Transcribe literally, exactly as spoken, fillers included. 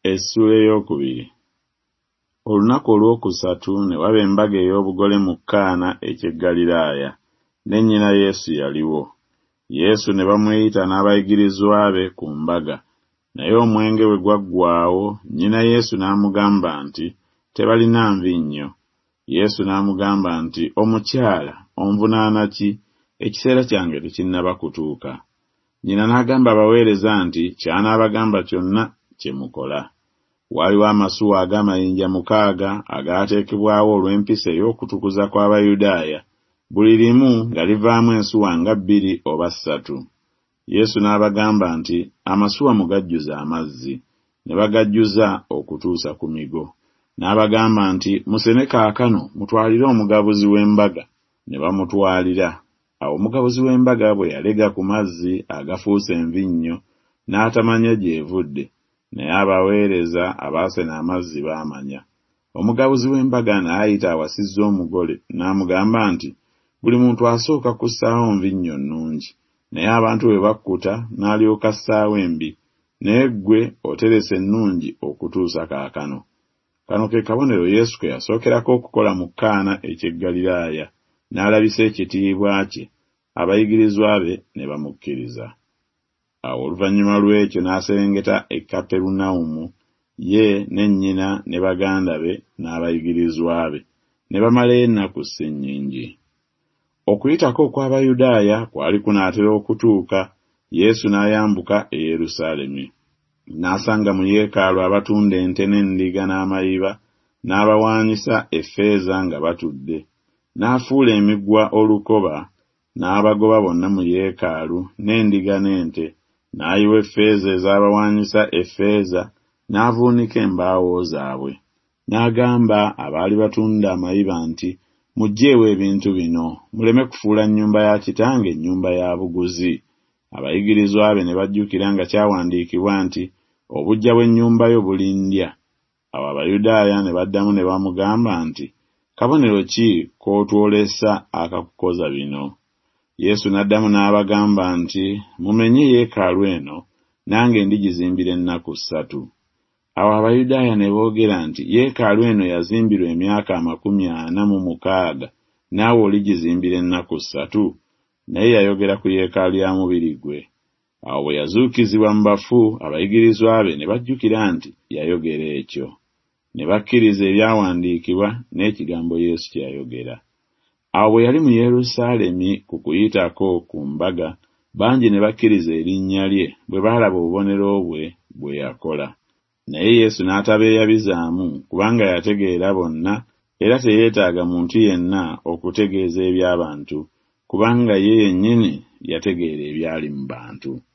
Essula ey'okubiri. Olunaku olwokusatu ne waba embaga ey'obugole mu Kaana eky'e Ggaliraaya, ne nnyina Yesu yaliwo. Yesu ne bamuyita n'abayigirizwa be ku mbaga, naye omwenge bwe gwaggwaawo, nnyina Yesu n'amugamba nti, tebalina nvinnyo. Yesu n'amugamba nti, omukyala, onvunaana ki? Ekiseera kyange tekinnaba kutuuka. Nnyina n'agamba abaweereza nti, ky'anaabagamba kyonna kye mukola. Waaliwo amasuwa ag'amayinja mukaaga agaateekebwawo olw'empisa ey'okutukuza kw'Abayudaaya, buli limu nga livaamu ensuwa nga bbiri oba ssatu. Yesu n'abagamba nti, amasuwa mugajjuze amazzi. Ne bagajjuza okutuusa ku migo. N'abagamba nti, musene kaakano mutwalire omugabuzi w'embaga. Ne bamutwalira. Awo omugabuzi w'embaga bwe yalega ku mazzi agafuuse envinnyo, n'atamanya gy'evudde, naye abaweereza abaasena amazzi baamanya. Omugabuzi w'embaga n'ayita awasizza omugole, n'amugamba nti, buli muntu asooka kussaawo nvinnyo nnungi, naye abantu bwe bakkuta n'alyoka assaawo embi, naye ggwe oteresa ennungi okutuusa kaakano. Kano ke kabonero Yesu ke yasookerako okukola mu Kaana eky'e Ggaliraaya, n'alabisa ekitiibwa kye, abayigirizwa be ne bamukkiriza. Awo oluvannyuma lw'ekyo n'aserengeta e Kaperunawumu, ye ne nnyina ne baganda be n'abayigirizwa be, ne bamalayo ennaku ssennyingi. Okuyitako okw'Abayudaaya kwali kunaatera okutuuka, Yesu n'ayambuka e Yerusaalemi. N'asanga mu yeekaalu abatunda ente n'endiga n'amayiba, n'abawaanyisa effeeza nga batudde. N'afuula emiguwa olukoba, n'abagoba bonna mu yeekaalu, n'endiga n'ente, n'ayiwa effeeza ez'abawaanyisa effeeza, n'avuunika embaawo zaabwe. N'agamba abaali batunda amayiba nti, muggyeewo ebintu bino, muleme kufuula nnyumba ya Kitange nnyumba ya buguzi. Abayigirizwa be ne bajjukira nga kyawandiikibwa nti, obuggya bw'ennyumba yo bulindya. Awo Abayudaaya ne baddamu ne bamugamba nti, kabonero ki k'otwolesa akakukoza bino? Yesu n'addamu n'abagamba nti, mumenye yeekaalu eno, nange ndigizimbira ennaku ssatu. Awo Abayudaaya ne boogera nti, yeekaalu eno yazimbirwa emyaka amakumi ana mu mukaaga, naawe oligizimbira ennaku ssatu? Naye yayogera ku yeekaalu ya mubiri gwe. Awo bwe yazuukizibwa mu bafu, abayigirizwa be ne bajjukira nti yayogera ekyo. Ne bakkiriza ebyawandiikibwa n'ekigambo Yesu kye yayogera. Awo bwe yali mu Yerusaalemi ku kuyitako ku mbaga, bangi ne bakkiriza erinnya lye bwe baalaba obubonero bwe bwe yakola. Naye Yesu n'atabeeyabizaamu, kubanga yategeera bonna, era teyeetaaga muntu yenna okutegeeza eby'abantu, kubanga ye yennyini yategeera ebyali mu bantu.